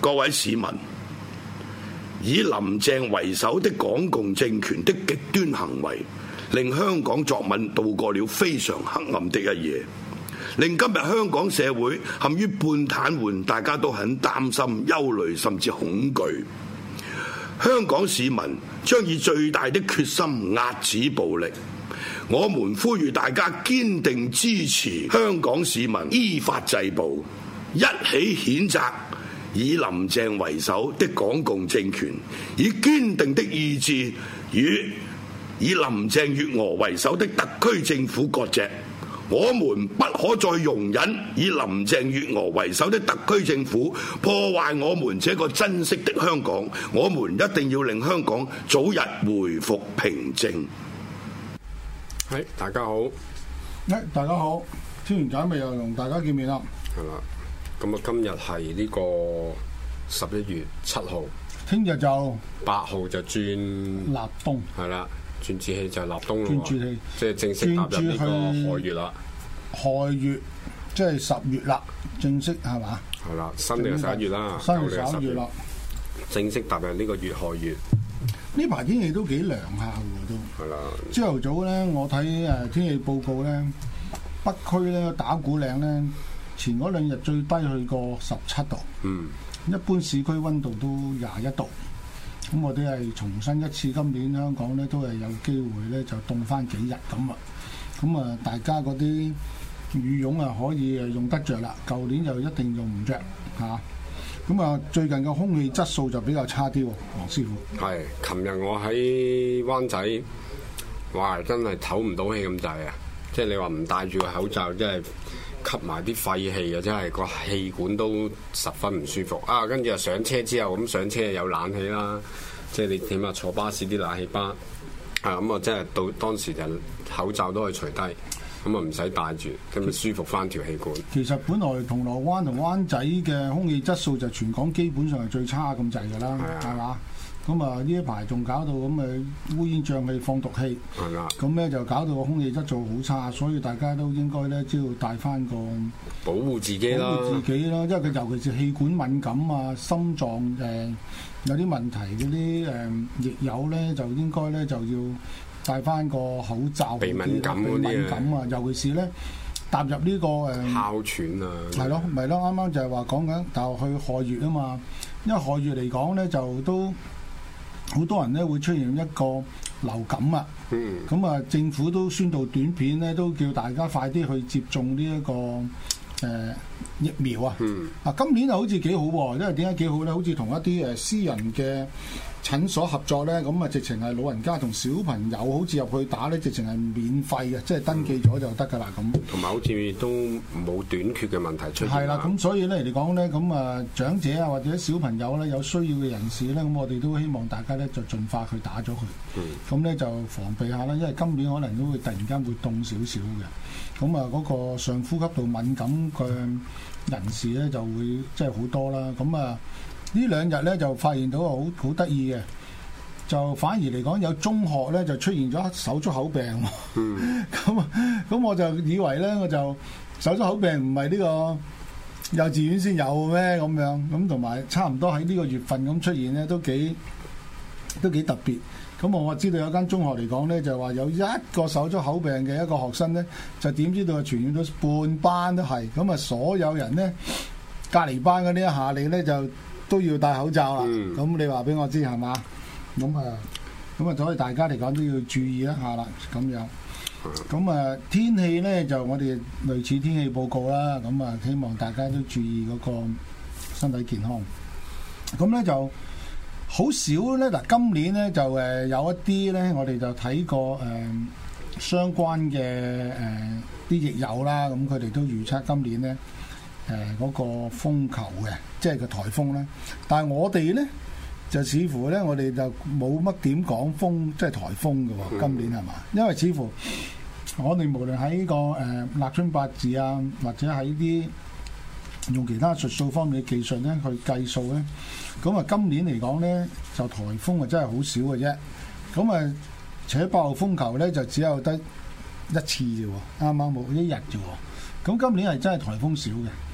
各位市民，以林鄭為首的港共政權的極端行為，令香港作文度過了非常黑暗的一夜，令今日香港社會陷於半癱瘓，大家都很擔心、憂慮甚至恐懼。香港市民將以最大的決心遏止暴力。我們呼籲大家堅定支持香港市民依法制暴，一起譴責以林鄭為首的港共政權，以堅定的意志與以林鄭月娥為首的特區政府割席。我們不可再容忍以林鄭月娥為首的特區政府破壞我們這個珍惜的香港。我們一定要令香港早日回復平靜。 係，大家好。 大家好，天元解密又同大家見面啦。 係啦，咁啊，今日係呢個11月7號， 聽日就 8號就轉立冬。係啦， 轉節氣就立冬咯。轉節氣，即係正式踏入呢個亥月啦。亥月即係10月啦，正式係嘛？ 係啦，新年11月啦， 新年11月啦， 正式踏入呢個月亥月。 呢排天氣都幾涼下喎，都係啦。朝頭早咧，我睇天氣報告咧，北區咧打鼓嶺咧，前嗰2日最低去過17度。一般市區溫度都21度。咁我哋係重申一次，今年香港咧都係有機會咧就凍翻幾日咁啊。咁啊，大家嗰啲羽絨啊可以用得着啦。舊年就一定用唔着嚇。咁啊，最近嘅空氣質素就比較差啲喎，黃師傅。 係，琴日我喺灣仔，哇！真係唞唔到氣咁滯啊！即係你話唔戴住個口罩，真係吸埋啲廢氣啊！真係個氣管都十分唔舒服啊！跟住又上車之後，咁上車有冷氣啦，即係你起碼坐巴士啲冷氣巴啊，咁啊，真係到當時就口罩都可以除低。咁啊，唔使戴住，咁咪舒服翻條氣管。 其實本來銅鑼灣同灣仔嘅空氣質素就全港基本上係最差咁滯㗎啦，係嘛？咁啊，呢一排仲搞到咁啊烏煙瘴氣放毒氣，係啦。咁咧就搞到個空氣質素好差，所以大家都應該咧只要帶翻個保護自己啦， 因為佢尤其是氣管敏感啊、心臟有啲問題嗰啲液友咧，就應該咧就要戴翻個口罩， 鼻敏感嗰啲啊，尤其是咧踏入呢個哮喘啊， 係咯，咪咯，啱啱就係話講緊，但係去亥月啊嘛，因為亥月嚟講咧就都好多人咧會出現一個流感啊，咁啊政府都宣導短片咧，都叫大家快啲去接種呢一個疫苗啊。今年就好似幾好喎，因為點解幾好咧？好似同一啲私人嘅診所合作咧，咁啊直情係老人家同小朋友好似入去打咧，直情係免費嘅，即係登記咗就得㗎啦咁。 同埋好似都冇短缺嘅問題出現。 係啦，咁所以咧嚟講咧，咁啊長者啊或者小朋友咧有需要嘅人士咧，咁我哋都希望大家咧就盡快去打咗佢。咁咧就防備下啦，因為今年可能都會突然間會凍少少嘅。咁啊嗰個上呼吸道敏感嘅人士咧就會即係好多啦。咁啊呢2日咧就發現到好得意嘅，就反而嚟講有中學咧就出現咗手足口病。咁我就以為咧，我就手足口病唔係呢個幼稚園先有咩咁樣，咁同埋差唔多喺呢個月份咁出現咧，都幾特別。咁我知道有間中學嚟講咧，就話有一個手足口病嘅一個學生咧，就點知道傳染到半班都係，咁啊所有人咧隔離班嗰啲下嚟咧就都要戴口罩啦。咁你話俾我知係嘛？咁啊，所以大家嚟講都要注意一下啦。咁樣，咁啊天氣咧就我哋類似天氣報告啦。咁啊希望大家都注意嗰個身體健康。咁咧就好少咧嗱，今年咧就有一啲咧，我哋就睇過相關嘅啲疫友啦。咁佢哋都預測今年咧嗰個風球嘅，即係個颱風咧。但係我哋咧就似乎咧，我哋就冇乜點講風，即係颱風嘅喎。今年係嘛？因為似乎我哋無論喺個立春八字啊，或者喺啲用其他術數方面嘅技術咧去計數咧，咁啊今年嚟講咧就颱風啊真係好少嘅啫。咁啊，且8號風球咧就只有得1次啫喎，啱啱冇1日啫喎。咁今年係真係颱風少嘅。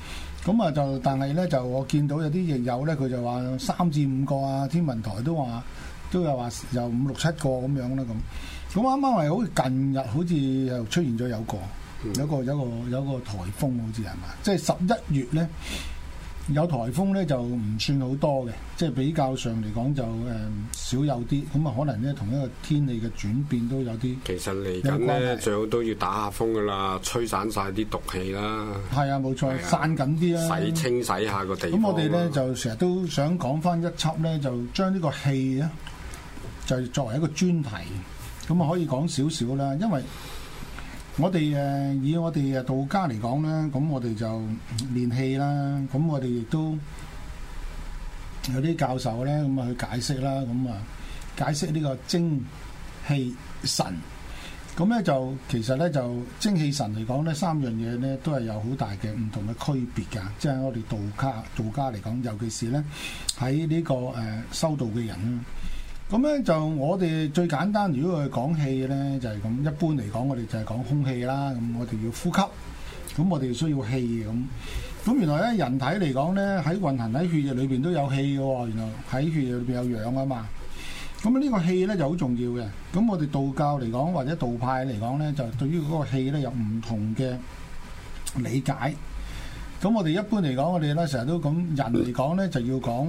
咁啊就但係咧就我見到有啲亦友咧，佢就話3至5個啊，天文台都有話有5、6、7個咁樣啦咁。咁啱啱係好似近日好似又出現咗有個颱風好似係嘛？即係11月咧有颱風咧就唔算好多嘅，即係比較上嚟講就少有啲。咁啊可能咧同一個天氣嘅轉變都有啲。 其實嚟緊咧最好都要打下風噶啦，吹散晒啲毒氣啦。係啊，冇錯，散緊啲啦， 清洗下個地方。 咁我哋咧就成日都想講翻一輯咧，就將呢個氣咧就作為一個專題，咁啊可以講少少啦，因為我哋以我哋道家嚟講咧，咁我哋就練氣啦，咁我哋亦都有啲教授咧咁啊去解釋啦，咁啊解釋呢個精氣神，咁咧就其實咧就精氣神嚟講咧3樣嘢咧都係有好大嘅唔同嘅區別㗎，即係我哋道家嚟講，尤其是咧喺呢個修道嘅人啦。咁咧就我哋最簡單，如果去講氣咧，就係咁。一般嚟講，我哋就係講空氣啦。咁我哋要呼吸，咁我哋需要氣咁。咁原來咧，人體嚟講咧，喺運行喺血液裏邊都有氣嘅喎。原來喺血液裏邊有氧啊嘛。咁呢個氣咧就好重要嘅。咁我哋道教嚟講，或者道派嚟講咧，就對於嗰個氣咧有唔同嘅理解。咁我哋一般嚟講，我哋咧成日都咁人嚟講咧，就要講。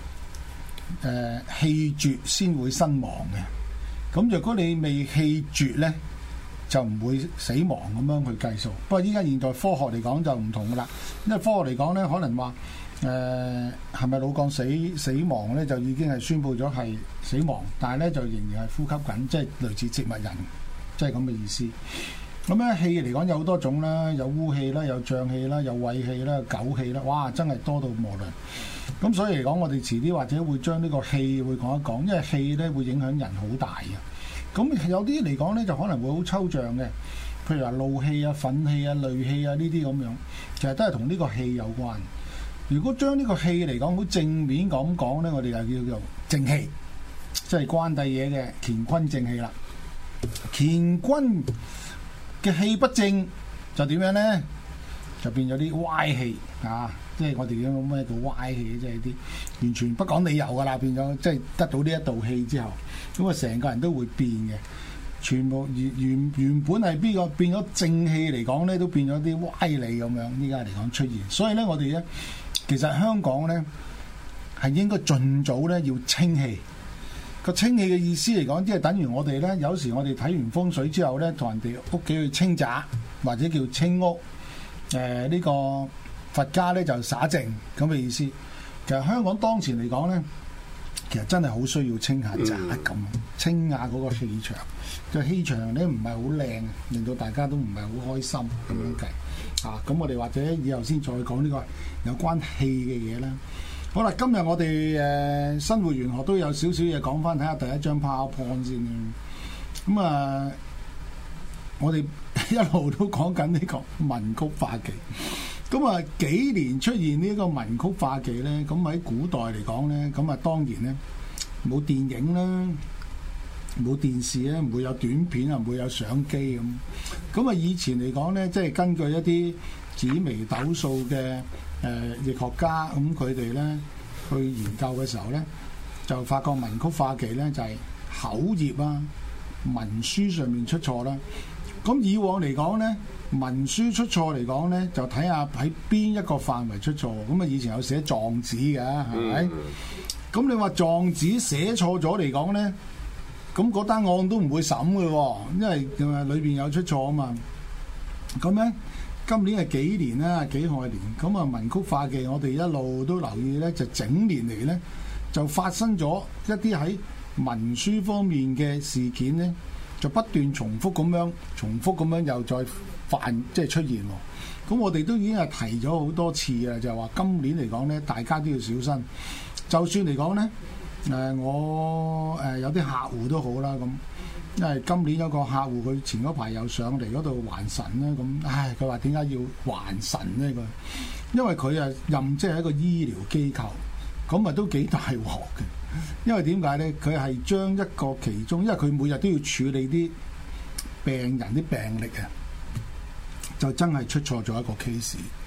氣絕先會身亡嘅，咁若果你未氣絕呢，就唔會死亡咁樣去計數。不過依家現代科學嚟講就唔同噶啦，因為科學嚟講呢，可能話係咪腦幹死亡呢，就已經係宣布咗係死亡，但係呢，就仍然係呼吸緊，即係類似植物人，即係咁嘅意思。咁咧氣嚟講有好多種啦，有污氣啦，有脹氣啦，有胃氣啦，有狗氣啦，哇！真係多到無論。咁所以嚟講，我哋遲啲或者會將呢個氣會講一講，因為氣咧會影響人好大嘅。咁有啲嚟講咧就可能會好抽象嘅，譬如話怒氣啊、憤氣啊、戾氣啊呢啲咁樣，其實都係同呢個氣有關。如果將呢個氣嚟講好正面咁講咧，我哋就叫做正氣，即係關帝嘢嘅乾坤正氣啦。乾坤嘅氣不正就點樣咧？就變咗啲歪氣啊！即係我哋講咩叫歪氣，即係啲完全不講理由噶啦，變咗即係得到呢一道氣之後，咁啊成個人都會變嘅。全部原本係邊個變咗正氣嚟講咧，都變咗啲歪理咁樣。依家嚟講出現，所以咧我哋咧其實香港咧係應該盡早咧要清氣。個清氣嘅意思嚟講，即係等於我哋咧有時我哋睇完風水之後咧，同人哋屋企去清宅或者叫清屋。呢個佛家咧就灑淨咁嘅意思。其實香港當前嚟講咧，其實真係好需要清下宅咁，清下嗰個氣場。個氣場咧唔係好靚，令到大家都唔係好開心咁樣計。咁我哋或者以後先再講呢個有關氣嘅嘢啦。好啦，今日我哋生活玄學都有少少嘢講翻，睇下第一張 PowerPoint 先。咁我哋一路都講緊呢個文曲化忌，咁幾年出現呢個文曲化忌咧，咁喺古代嚟講咧，咁當然咧冇電影啦，冇電視咧，唔會有短片啊，唔會有相機咁。以前嚟講咧，即係根據一啲紫微斗數嘅易學家，咁佢哋咧去研究嘅時候咧，就發覺文曲化忌咧就係口業啊、文書上面出錯啦。咁以往嚟講咧，文書出錯嚟講咧，就睇下喺邊一個範圍出錯。咁以前有寫狀紙嘅，係咪？咁你話狀紙寫錯咗嚟講咧，咁嗰單案都唔會審嘅喎，因為裏邊有出錯啊嘛。咁咧，今年係幾年啦？己亥年。咁文曲化忌，我哋一路都留意咧，就整年嚟咧，就發生咗一啲喺文書方面嘅事件咧。就不斷重複咁樣又再即係出現喎。咁我哋都已經係提咗好多次啊，就係話今年嚟講咧，大家都要小心。就算嚟講咧，我有啲客戶都好啦，咁因為今年有個客戶佢前嗰排又上嚟嗰度還神咧，咁佢話點解要還神咧？佢因為佢任職係一個醫療機構，咁都幾大鑊嘅。因為點解咧？佢係將一個其中，因為佢每日都要處理啲病人啲病歷啊，就真係出錯咗一個 case。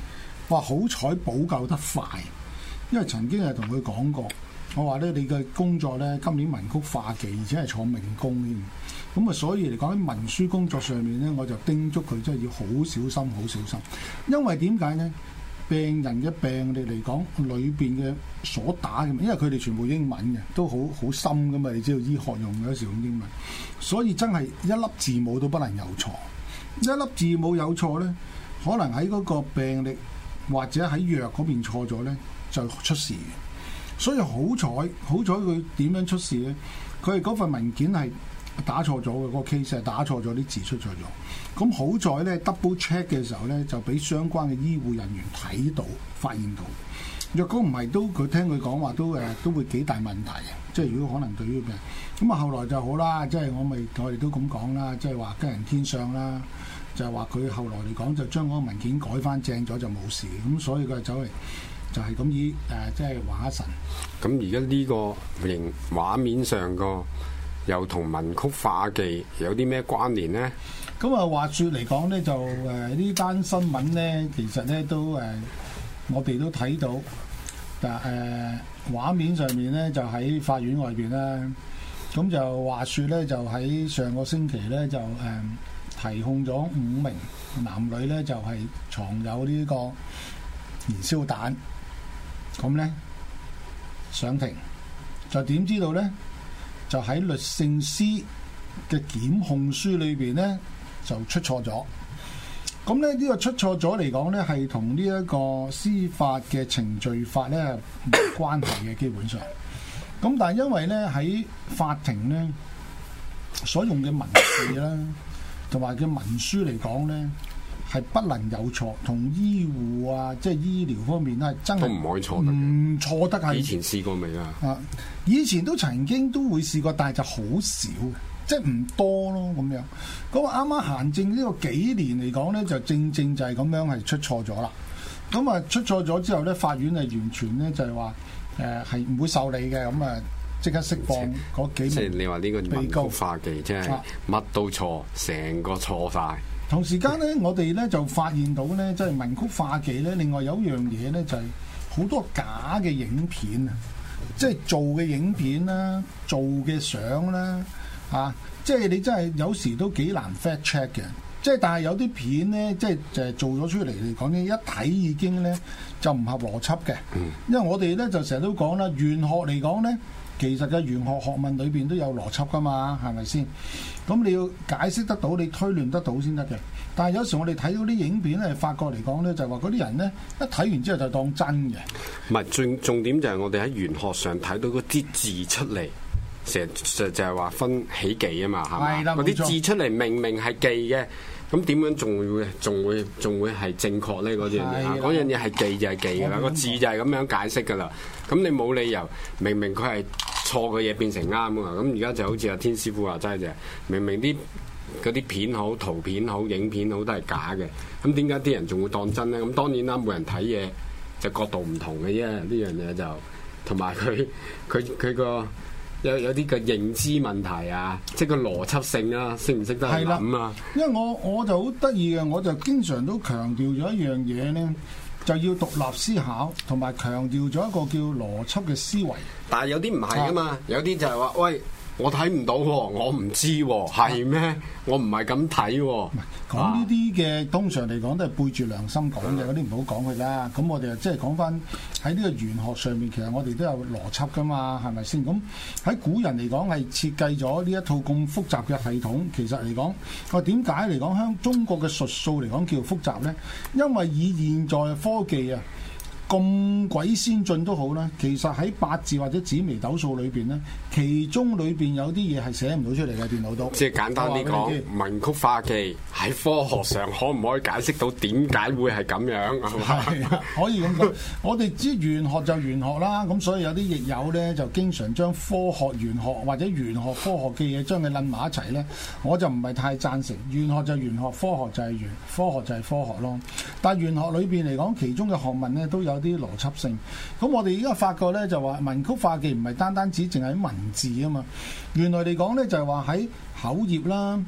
哇！好彩補救得快，因為曾經係同佢講過，我話咧你嘅工作咧今年文曲化忌，而且係坐命宮添。咁啊，所以嚟講喺文書工作上面咧，我就叮囑佢真係要好小心，好小心。因為點解咧？病人嘅病歷嚟講，裏邊嘅所打嘅，因為佢哋全部英文嘅，都好深噶嘛。你知道醫學用嘅時候用英文，所以真係一粒字母都不能有錯。一粒字母有錯咧，可能喺嗰個病歷或者喺藥嗰邊錯咗咧，就出事嘅。所以好彩佢點樣出事咧？佢係嗰份文件係打錯咗嘅，嗰個 case 係打錯咗，啲字出錯咗。咁好在咧 double check 嘅時候咧，就俾相關嘅醫護人員睇到、發現到。若果唔係都，佢聽佢講話都會幾大問題嘅。即係如果可能對於病人，咁啊後來就好啦，即係我哋都咁講啦，即係話吉人天相啦，就係話佢後來嚟講就將嗰個文件改翻正咗就冇事。咁所以佢走嚟就係咁以即係還一神。 咁而家呢個形畫面上個又同文曲化忌有啲咩關聯呢？ 咁啊，話說嚟講咧，就呢單新聞咧，其實咧都我哋都睇到，但畫面上面咧就喺法院外邊啦。咁就話說咧，就喺上個星期咧就提控咗5名男女咧，就係藏有呢個燃燒彈。咁咧上庭就點知道咧？就喺律政司嘅檢控書裏邊咧，就出錯咗。咁咧呢個出錯咗嚟講咧，係同呢一個司法嘅程序法咧冇關係嘅，基本上。咁但係因為咧喺法庭咧所用嘅文字啦，同埋嘅文書嚟講咧，係不能有錯，同醫護啊，即係醫療方面咧，真係都唔可以錯得嘅。 唔錯得係。以前試過未啊？ 啊，以前都曾經都會試過，但係就好少，即係唔多咯咁樣。咁啱啱行政呢個幾年嚟講咧，就正就係咁樣係出錯咗啦。咁啊出錯咗之後咧，法院係完全咧就係話係唔會受理嘅，咁啊即刻釋放嗰幾名被告。 即係你話呢個文曲化忌，即係乜都錯，成個錯晒。 同時間咧，我哋咧就發現到咧，即係文曲化忌咧。另外有一樣嘢咧，就係好多假嘅影片啊，即係做嘅影片啦，做嘅相啦，即係你真係有時都幾難 fact check 嘅。即係但係有啲片咧，即係就係做咗出嚟嚟講咧，一睇已經咧就唔合邏輯嘅。因為我哋咧就成日都講啦，玄學嚟講咧，其實嘅玄學學問裏邊都有邏輯噶嘛，係咪先？咁你要解釋得到，你推論得到先得嘅。但係有時我哋睇到啲影片咧，發覺嚟講咧，就係話嗰啲人咧一睇完之後就當真嘅。 唔係重點就係我哋喺玄學上睇到嗰啲字出嚟，成日就係話分喜忌啊嘛，係嘛？嗰啲字出嚟明明係忌嘅，咁點樣仲會係正確咧？嗰樣嘢係忌就係忌㗎啦，個字就係咁樣解釋㗎啦。咁你冇理由明明佢係錯嘅嘢變成啱啊！咁而家就好似阿天師傅話齋啫，明明嗰啲片好、圖片好、影片好都係假嘅，咁點解啲人仲會當真咧？咁當然啦，每人睇嘢就角度唔同嘅啫。呢樣嘢就同埋佢個有啲嘅認知問題啊，即係個邏輯性啊，識唔識得諗啊？ 因為我就好得意嘅，我就經常都強調咗一樣嘢咧，就要獨立思考，同埋強調咗一個叫邏輯嘅思維。 但係有啲唔係啊嘛，有啲就係話喂。我睇唔到喎，我唔知喎，係咩？我唔係咁睇喎。 講呢啲嘅通常嚟講都係背住良心講嘅，嗰啲唔好講佢啦。咁我哋即係講翻喺呢個玄學上面，其實我哋都有邏輯噶嘛，係咪先？咁喺古人嚟講係設計咗呢一套咁複雜嘅系統。其實嚟講，我點解嚟講香中國嘅術數嚟講叫複雜咧？因為以現在科技啊，咁鬼先進都好啦，其實喺八字或者紫微斗數裏邊咧，其中裏邊有啲嘢係寫唔到出嚟嘅，電腦都。即係簡單啲講，文曲化忌喺科學上可唔可以解釋到點解會係咁樣？ 係啊，可以咁講。我哋知玄學就玄學啦，咁所以有啲亦友咧就經常將科學玄學或者玄學科學嘅嘢將佢撚埋一齊咧，我就唔係太贊成。玄學就玄學，科學就係科學就係科學咯。但係玄學裏邊嚟講，其中嘅學問咧都有啲邏輯性。咁我哋而家發覺咧就話文曲化忌唔係單止淨係文字啊嘛，原來嚟講咧就係話喺口業啦、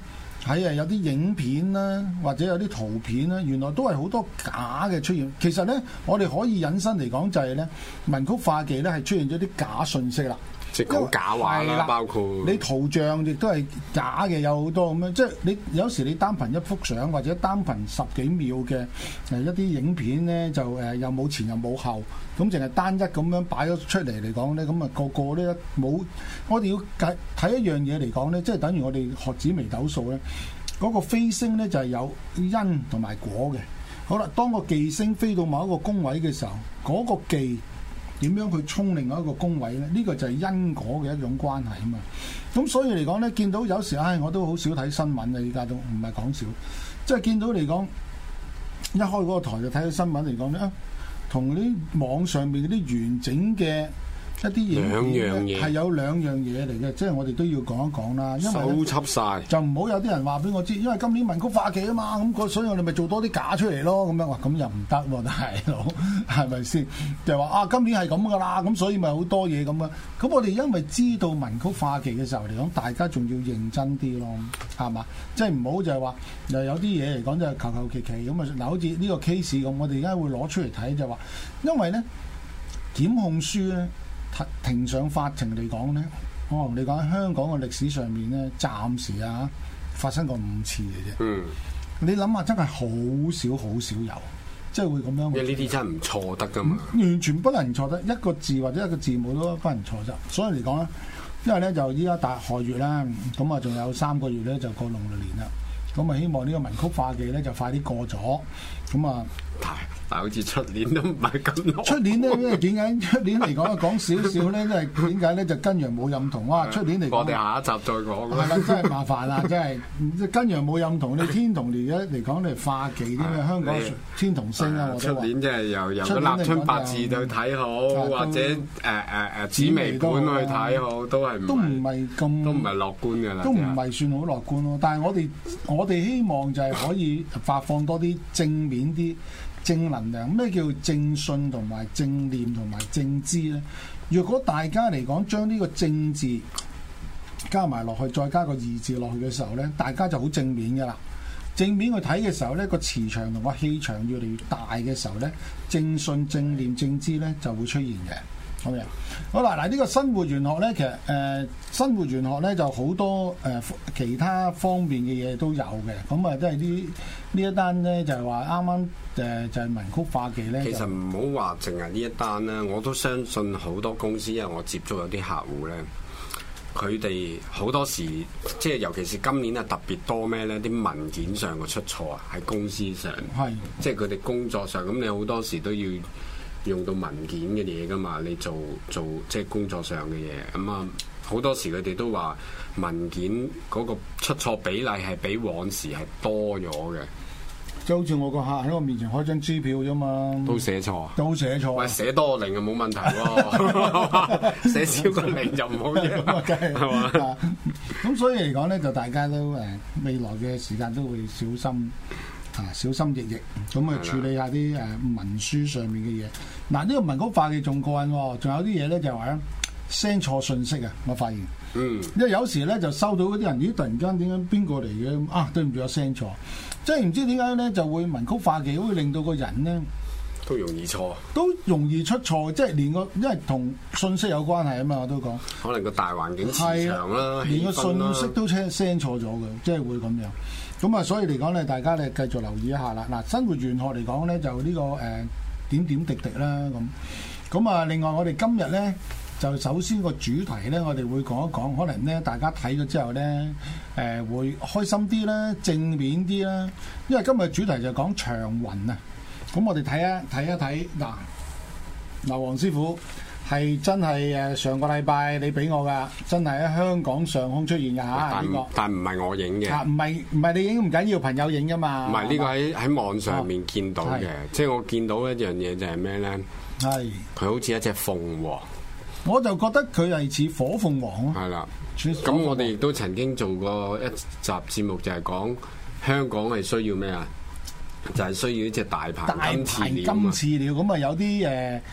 喺有啲影片啦，或者有啲圖片啦，原來都係好多假嘅出現。其實咧，我哋可以引申嚟講就係咧，文曲化忌咧係出現咗啲假信息啦。 即係講假話啦，包括你圖像亦都係假嘅，有好多咁樣。即係你有時你單憑一幅相或者單憑10幾秒嘅一啲影片咧，就又冇前又冇後，咁淨係單一咁樣擺咗出嚟嚟講咧，咁啊個個咧冇。我哋要睇一樣嘢嚟講咧，即係等於我哋學紫微斗數咧，嗰個飛星咧就係有因同埋果嘅。好啦，當個忌星飛到某一個宮位嘅時候，嗰個忌點樣去衝另外一個宮位咧？呢個就係因果嘅一種關係啊嘛。咁所以嚟講咧，見到有時我都好少睇新聞啊！依家都唔係講笑，即係見到嚟講，一開嗰個台就睇到新聞嚟講咧，同啲網上面嗰啲完整嘅一啲嘢係有兩樣嘢嚟嘅，即係我哋都要講一講啦。因為收輯晒就唔好有啲人話俾我知，因為今年文曲化忌啊嘛，咁所以我哋咪做多啲假出嚟咯。咁樣話咁又唔得喎，大佬係咪先？就係話今年係咁噶啦，咁所以咪好多嘢咁啊。咁我哋因為知道文曲化忌嘅時候嚟講，大家仲要認真啲咯，係嘛？即係唔好就係話又有啲嘢嚟講就係求求其其咁啊。嗱，好似呢個 case 咁，我哋而家會攞出嚟睇就話，因為咧檢控書咧。庭上法庭嚟講咧，我同你講喺香港嘅歷史上面咧，暫時發生過5次嘅啫。 嗯， 你諗下真係好少有，即係會咁樣。 因為呢啲真係唔錯得噶嘛， 完全不能錯得一個字或者一個字母都不能錯得。所以嚟講咧，因為咧就依家大亥月啦，咁啊仲有3個月咧就過農曆年啦。咁啊希望呢個文曲化忌咧就快啲過咗。咁啊。 但好似出年都唔係咁耐。出年咧，因為點解出年嚟講講少少咧？因為點解咧？就根陽冇任同。哇！出年嚟講， 我哋下一集再講。 係啦，真係麻煩啦，真係根陽冇任同。你天同嚟嚟講，你化忌啲咩？香港天同星啊，我都話。出年即係由個立春八字去睇好，或者紫微本去睇好，都唔係咁， 都唔係樂觀㗎啦。 都唔係算好樂觀咯。但係我哋希望就係可以發放多啲正面啲。正能量，咩叫正信同埋正念同埋正知呢？如果大家嚟講將呢個正字加埋落去，再加個義字落去嘅時候呢，大家就好正面噶啦。正面去睇嘅時候呢，個磁場同個氣場越嚟越大嘅時候呢，正信、正念、正知呢就會出現嘅。好嘅，好啦，嗱呢個生活玄學呢，其實生活玄學呢就好多其他方面嘅嘢都有嘅，咁啊即係呢一單呢，就係話啱啱就係文曲化忌呢。 其實唔好話淨係呢一單啦，我都相信好多公司，因為我接觸有啲客戶呢，佢哋好多時即係尤其是今年啊特別多咩呢？啲文件上嘅出錯啊，喺公司上，即係佢哋工作上，咁你好多時都要用到文件嘅嘢噶嘛，你做即係工作上嘅嘢，咁啊好多時佢哋都話文件嗰個出錯比例係比往時係多咗嘅。 即係好似我個客喺我面前開張支票啫嘛， 都寫錯，喂，寫多個零就冇問題喎，寫少個零就唔好嘢，係嘛？ 咁所以嚟講咧，就大家都未來嘅時間都會小心。小心翼翼咁啊，處理下啲文書上面嘅嘢。嗱，呢個文曲化忌仲過癮喎，仲有啲嘢咧就話咧 send 錯信息啊！我發現，因為有時咧就收到嗰啲人，咦，突然間點解邊個嚟嘅？啊，對唔住，我 send 錯，即係唔知點解咧就會文曲化忌會令到個人咧都容易錯， 都容易出錯，即係連個因為同信息有關係啊嘛，我都講。 可能個大環境磁場啦， 連個信息都 send 錯咗嘅，即係會咁樣。咁啊，所以嚟講咧，大家咧繼續留意一下啦。嗱，生活玄學嚟講咧，就呢個點點滴滴啦咁啊，另外我哋今日咧就首先個主題咧，我哋會講一講，可能咧大家睇咗之後咧會開心啲啦，正面啲啦。因為今日主題就講長運啊。咁我哋睇一睇嗱，黃師傅。係真係上個禮拜你俾我噶，真係喺香港上空出現噶嚇呢個。但唔係我影嘅。唔係你影唔緊要，朋友影噶嘛。唔係呢個喺網上面見到嘅，即係我見到一樣嘢就係咩咧？係佢好似一隻鳳凰。我就覺得佢係似火鳳凰咯。係啦。咁我哋亦都曾經做過一集節目，就係講香港係需要咩啊？就係需要一隻大鵬金翅鳥。咁啊有啲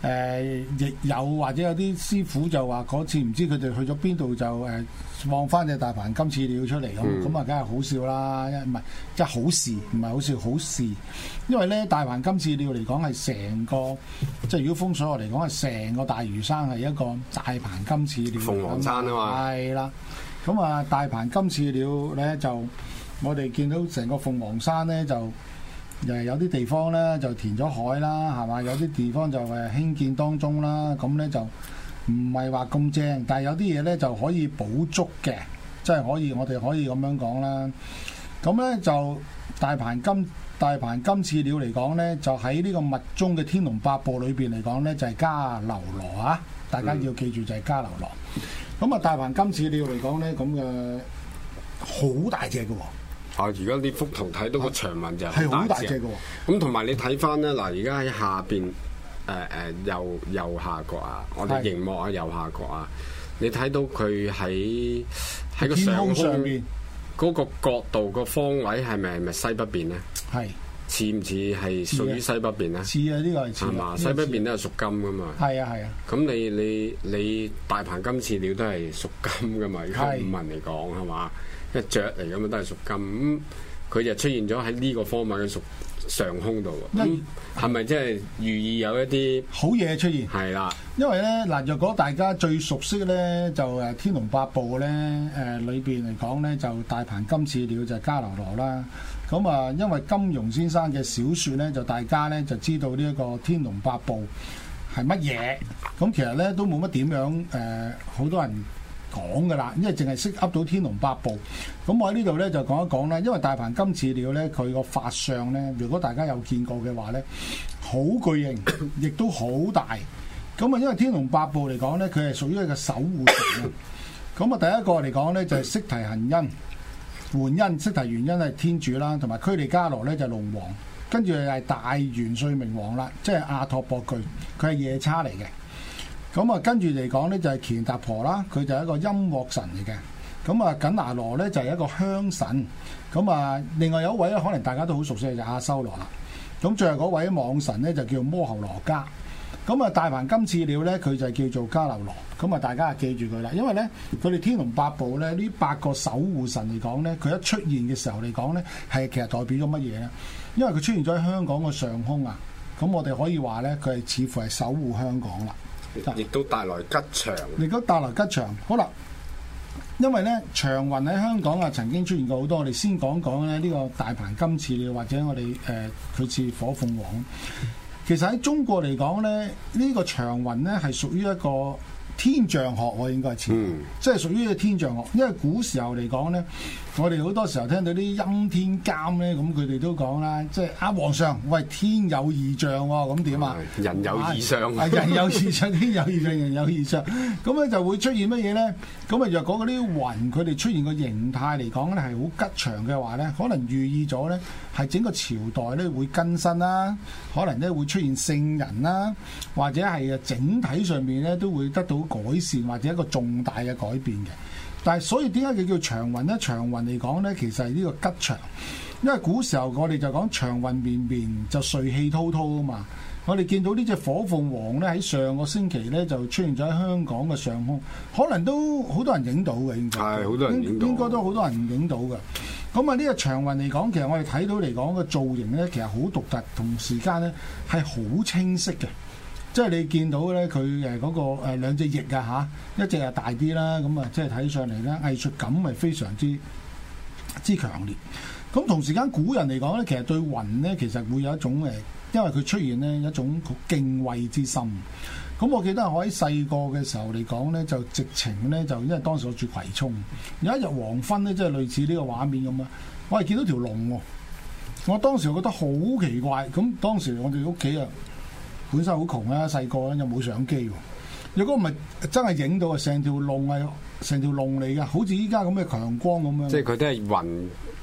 亦有或者有啲師傅就話嗰次唔知佢哋去咗邊度就放翻隻大鵬金翅鳥出嚟咁啊，梗係好笑啦！唔係即係好事，唔係好笑，好事。因為咧大鵬金翅鳥嚟講係成個即係如果風水學嚟講係成個大嶼山係一個大鵬金翅鳥。 鳳凰山啊嘛， 係啦。咁啊，大鵬金翅鳥咧就我哋見到成個鳳凰山咧就。有啲地方咧就填咗海啦，係嘛？有啲地方就興建當中啦，咁咧就唔係話咁正，但係有啲嘢咧就可以補足嘅，即係可以我哋可以咁樣講啦。咁咧就大鵬金翅鳥嚟講咧，就喺呢個密宗嘅天龍八部裏邊嚟講咧，就係迦樓羅啊！大家要記住就係迦樓羅。咁啊，大鵬金翅鳥嚟講咧，咁嘅好大隻嘅喎。 而家呢幅圖睇到個長紋就係好大隻嘅喎。 咁同埋你睇翻咧，嗱而家喺下邊右下角啊，我哋熒幕啊右下角啊，你睇到佢喺個上空面嗰個角度個方位係咪西北邊咧？係似唔似係屬於西北邊咧？似啊，呢個係似係嘛？西北邊都係屬金噶嘛。係啊係啊。咁你大鵬金翅鳥都係屬金噶嘛？而家五文嚟講係嘛？一雀嚟咁都係屬金，咁佢就出現咗喺呢個方位嘅屬上空度喎。咁係咪即係寓意有一啲好嘢出現？係啦，因為咧嗱，若果大家最熟悉咧，就《天龍八部》咧裏邊嚟講咧，就大鵬金翅鳥就係迦樓羅啦。咁啊，因為金庸先生嘅小説咧，就大家咧就知道呢一個《天龍八部》係乜嘢。咁其實咧都冇乜點樣好多人講噶啦，因為淨係識噏到天龍八部。咁我喺呢度咧就講一講啦。因為大鵬金翅鳥咧，佢個法相咧，如果大家有見過嘅話咧，好巨型，亦都好大。咁啊，因為天龍八部嚟講咧，佢係屬於一個守護神啊。咁啊，第一個嚟講咧就係釋提桓因，釋提桓因係天主啦，同埋拘利迦羅咧就係龍王，跟住係大元帥明王啦，即係阿托博巨，佢係夜叉嚟嘅。咁啊，跟住嚟講咧就係乾達婆啦，佢就係一個音樂神嚟嘅。咁啊，緊拿羅咧就係一個香神。咁啊，另外有一位咧，可能大家都好熟悉嘅就係阿修羅啦。咁最後嗰位網神咧就叫摩睺羅伽。咁啊，大鵬金翅鳥咧佢就叫做迦樓羅。咁啊，大家就記住佢啦，因為咧佢哋天龍八部咧呢8個守護神嚟講咧，佢一出現嘅時候嚟講咧，係其實代表咗乜嘢咧？因為佢出現咗喺香港嘅上空啊，咁我哋可以話咧佢係似乎係守護香港啦。亦都帶來吉祥，亦都帶來吉祥。好啦，因為咧長雲喺香港啊曾經出現過好多，我哋先講講咧呢個大鵬金翅鳥或者我哋佢似火鳳凰。其實喺中國嚟講咧，呢個長雲咧係屬於一個天象學，我應該係似，即係屬於一個天象學。因為古時候嚟講咧，我哋好多時候聽到啲欽天監咧，咁佢哋都講啦，即係皇上，喂，天有異象喎，咁點啊？人有異象，人有異象，天有異象，人有異象，咁咧就會出現乜嘢咧？咁啊，若果嗰啲雲佢哋出現個形態嚟講咧係好吉祥嘅話咧，可能寓意咗咧係整個朝代咧會更新啦，可能咧會出現聖人啦，或者係整體上面咧都會得到改善或者一個重大嘅改變嘅。但係所以點解佢叫長雲咧？長雲嚟講咧，其實係呢個吉祥，因為古時候我哋就講長雲綿綿就帥氣滔滔啊嘛。我哋見到呢隻火鳳凰咧喺上個星期咧就出現咗喺香港嘅上空，可能都好多人影到嘅，應該係好多人影到，應該都好多人影到嘅。咁啊，呢個長雲嚟講，其實我哋睇到嚟講個造型咧，其實好獨特，同時間咧係好清晰嘅。即係你見到咧，佢嗰個兩隻翼啊嚇，一隻係大啲啦，咁啊即係睇上嚟咧藝術感係非常之強烈。咁同時間古人嚟講咧，其實對雲咧其實會有一種因為佢出現咧一種敬畏之心。咁我記得我喺細個嘅時候嚟講咧，就直情咧就因為當時我住葵涌，有一日黃昏咧，即係類似呢個畫面咁啊，我係見到條龍喎。我當時我覺得好奇怪，咁當時我哋屋企啊〜本身好窮啦，細個咧又冇相機喎。如果唔係真係影到啊，成條龍嚟嘅，好似依家咁嘅強光咁樣。即係佢都係雲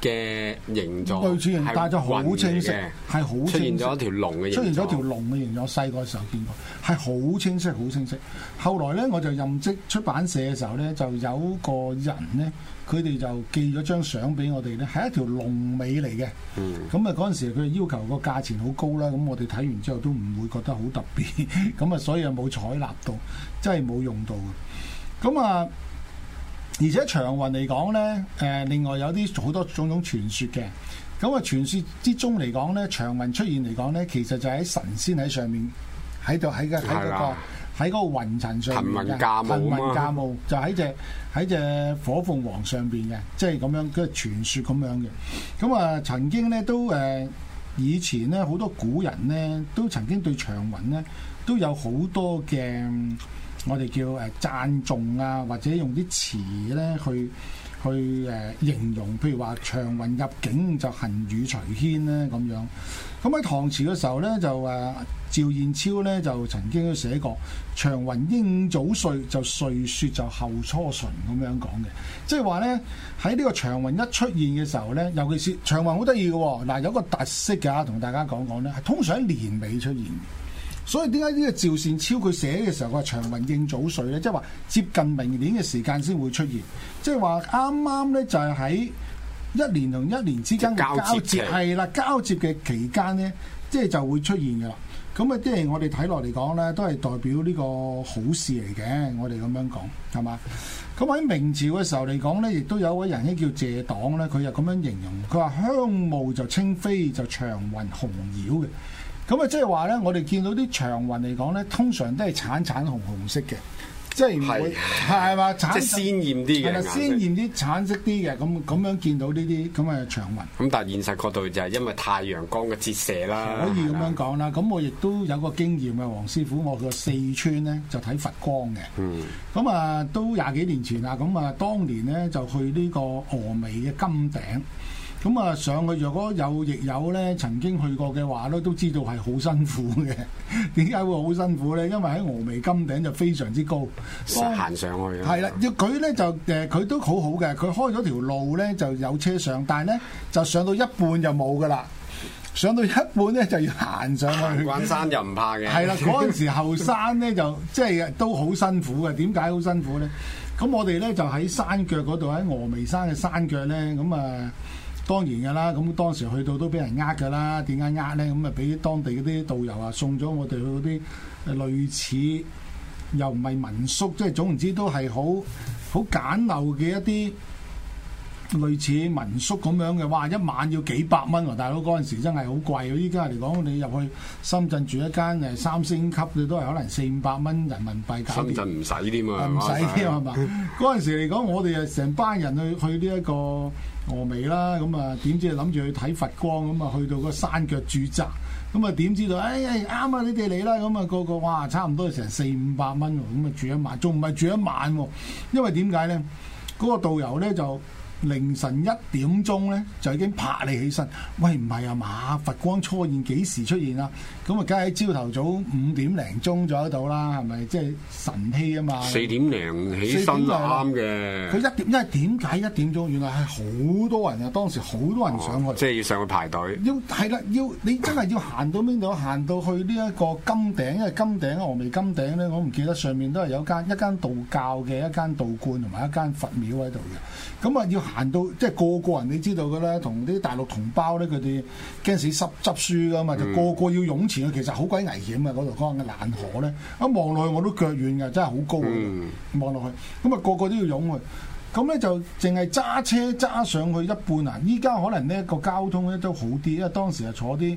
嘅形狀， 類似形，但係就好清晰，係好清晰， 出現咗一條龍嘅形狀， 出現咗條龍嘅形狀。細個時候見過，係好清晰，好清晰。後來咧，我就任職出版社嘅時候咧，就有個人咧，佢哋就寄咗張相俾我哋咧，係一條龍尾嚟嘅。咁啊嗰陣時佢哋要求個價錢好高啦，咁我哋睇完之後都唔會覺得好特別，咁啊所以啊冇採納到，真係冇用到嘅。咁啊，而且長雲嚟講咧，另外有啲好多種種傳說嘅。咁啊傳說之中嚟講咧，長雲出現嚟講咧，其實就喺神仙喺上面，喺度喺嗰個雲層上面嘅，騰雲駕霧就喺隻火鳳凰上邊嘅，即係咁樣嘅傳說咁樣嘅。咁啊曾經咧都以前咧好多古人咧都曾經對長雲咧都有好多嘅我哋叫讚頌啊，或者用啲詞咧去形容，譬如話長雲入境就行雨隨軒咧咁樣。咁喺唐朝嘅時候咧，就趙燕超咧就曾經都寫過長雲應早睡，就睡雪就後初晨咁樣講嘅。即係話咧喺呢個長雲一出現嘅時候咧，尤其是長雲好得意嘅喎，嗱有個特色㗎，同大家講講咧，係通常喺年尾出現。所以點解呢個趙善超佢寫嘅時候，佢話長雲應早睡咧，即係話接近明年嘅時間先會出現，即係話啱啱咧就係喺一年同一年之間嘅交接，係啦，交接嘅期間咧，即係就會出現㗎啦。咁啊，即係我哋睇落嚟講咧，都係代表呢個好事嚟嘅。我哋咁樣講係嘛？咁喺明朝嘅時候嚟講咧，亦都有位仁兄叫謝黨咧，佢又咁樣形容，佢話香霧就清飛，就長雲紅繞嘅。咁啊，即係話咧，我哋見到啲長雲嚟講咧，通常都係橙橙紅紅色嘅，即係唔會係嘛？即係鮮豔啲嘅， 係啦，鮮豔啲橙色啲嘅，咁樣見到呢啲咁嘅長雲。 咁但係現實角度就係因為太陽光嘅折射啦， 可以咁樣講啦。咁我亦都有個經驗嘅，黃師傅，我去四川咧就睇佛光嘅。咁啊，都廿幾年前啦。咁啊，當年咧就去呢個峨眉嘅金頂。咁啊上去，若果有亦有咧曾經去過嘅話咧，都知道係好辛苦嘅。點解會好辛苦咧？因為喺峨眉金頂就非常之高， 行上去嘅。 係啦，佢咧就佢都好好嘅，佢開咗條路咧就有車上，但係咧就上到一半就冇噶啦。上到一半咧就要行上去。 慣山又唔怕嘅。係啦，嗰陣時後山咧就即係都好辛苦嘅。點解好辛苦咧？咁我哋咧就喺山腳嗰度，喺峨眉山嘅山腳咧，咁啊。當然㗎啦，咁當時去到都俾人呃㗎啦。點解呃咧？咁啊俾當地嗰啲導遊啊送咗我哋去嗰啲類似又唔係民宿，即係總言之都係好簡陋嘅一啲類似民宿咁樣嘅。哇！一晚要幾百蚊喎，大佬嗰陣時真係好貴喎。依家嚟講，你入去深圳住一間3星級嘅都係可能400-500蚊人民幣搞掂。深圳唔使添啊， 唔使添係嘛？嗰陣時嚟講，我哋啊成班人去呢一個峨眉啦，咁啊點知諗住去睇佛光，咁啊去到個山腳駐紮，咁啊點知道啱啊，你哋嚟啦，咁啊個哇差唔多成400-500蚊喎，咁啊住一晚，仲唔係住一晚喎？因為點解咧？嗰個導遊咧就凌晨1點鐘咧就已經拍你起身，喂唔係啊嘛？佛光初現幾時出現啊？咁啊，梗係喺朝頭早5點零鐘左右到啦，係咪？即係晨曦啊嘛。 4點零起身就啱嘅。佢 1點，因為點解1點鐘？原來係好多人啊！當時好多人上去。 即係要上去排隊。 係啦，你真係要行到邊度？行到去呢一個金頂，因為金頂峨眉金頂咧，我唔記得上面都係有一間道教嘅一間道觀同埋一間佛廟喺度嘅。咁啊，要行到即係個人你知道嘅啦，同啲大陸同胞咧，佢哋驚死執書噶嘛，就個要湧前去，其實好鬼危險嘅嗰度嗰個爛河咧，一望落去我都腳軟嘅，真係好高望落去，咁啊個都要湧去，咁咧就淨係揸車揸上去一半啊！依家可能呢個交通咧都好啲，因為當時係坐啲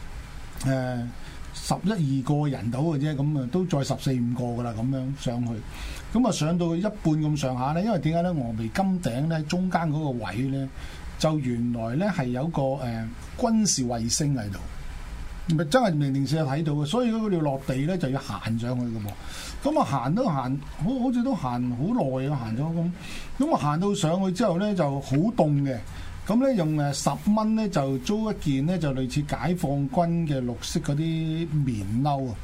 11-12個人到嘅啫，咁啊都再14-15個噶啦，咁樣上去，咁啊上到一半咁上下咧，因為點解咧？峨眉金頂咧中間嗰個位咧，就原來咧係有個軍事衛星喺度。唔係真係明明試睇到嘅，所以佢哋落地咧就要行上去嘅喎。咁啊行都行，好似都行好耐啊，行咗咁。咁啊行到上去之後咧就好凍嘅。咁咧用10蚊咧就租一件咧就類似解放軍嘅綠色嗰啲棉褸啊。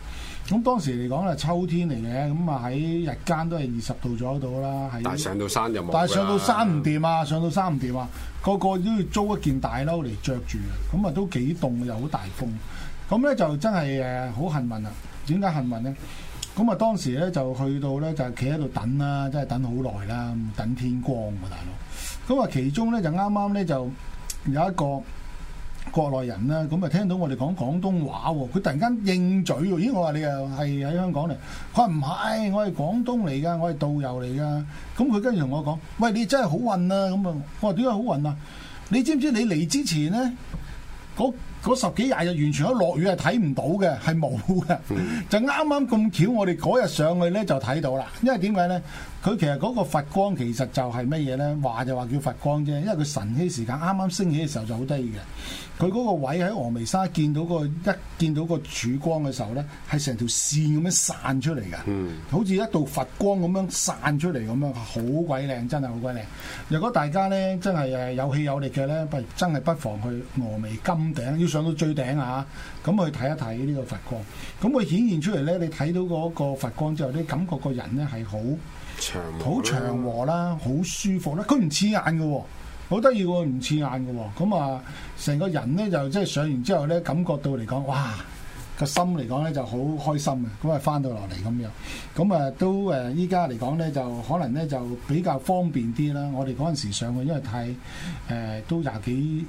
咁當時嚟講係秋天嚟嘅，咁啊喺日間都係20度左右度啦。 但係上到山就冇。 但係上到山唔掂啊！上到山唔掂啊！個個都要租一件大褸嚟着住啊！咁啊都幾凍又好大風。咁咧就真係好幸運啊！點解幸運咧？咁啊當時咧就去到咧就企喺度等啦，真係等好耐啦，等天光喎大佬。咁啊其中咧就啱啱咧就有一個國內人啦，咁啊聽到我哋講廣東話喎，佢突然間應嘴喎，咦我話你又係喺香港嚟？佢話唔係，我係廣東嚟㗎，我係導遊嚟㗎。咁佢跟住同我講：喂，你真係好運啊！咁啊，我話點解好運啊？你知唔知你嚟之前咧，嗰10幾廿日完全都落雨係睇唔到嘅，係冇嘅。就啱啱咁巧，我哋嗰日上去咧就睇到啦。因為點解咧？佢其實嗰個佛光其實就係乜嘢咧？話就話叫佛光啫，因為佢晨曦時間啱啱升起嘅時候就好得意嘅。佢嗰個位喺峨眉山見到個曙光嘅時候咧，係成條線咁樣散出嚟嘅，好似一道佛光咁樣散出嚟咁樣，好鬼靚，真係好鬼靚。如果大家咧真係有氣有力嘅咧，真係不妨去峨眉金頂，要上到最頂啊！咁去睇一睇呢個佛光。咁佢顯現出嚟咧，你睇到嗰個佛光之後，你感覺個人咧係好祥和啦，好舒服啦，佢唔刺眼嘅喎。好得意喎，唔刺眼嘅喎，咁啊，成個人咧就即係上完之後咧，感覺到嚟講，哇，個心嚟講咧就好開心嘅，咁啊翻到落嚟咁樣，咁啊都依家嚟講咧就可能咧就比較方便啲啦。我哋嗰陣時上去，因為太都廿幾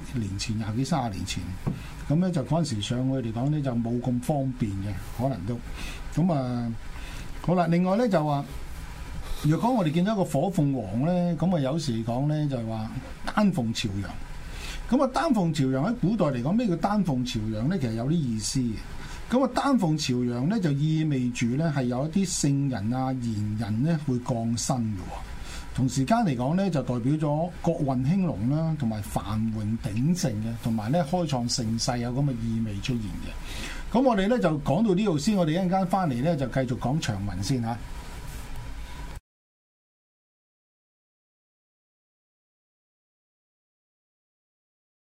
30年前，咁咧就嗰陣時上去嚟講咧就冇咁方便嘅，可能都咁啊好啦。另外咧就話，若果我哋見到一個火鳳凰咧，咁啊有時講咧就係話丹鳳朝陽。咁啊丹鳳朝陽喺古代嚟講，咩叫丹鳳朝陽咧？其實有啲意思嘅。咁啊丹鳳朝陽咧就意味住咧係有一啲聖人啊賢人咧會降生嘅。同時間嚟講咧就代表咗國運興隆啦，同埋繁榮鼎盛嘅，同埋咧開創盛世有咁嘅意味出現嘅。咁我哋咧就講到呢度先，我哋一陣間翻嚟咧就繼續講長文先嚇。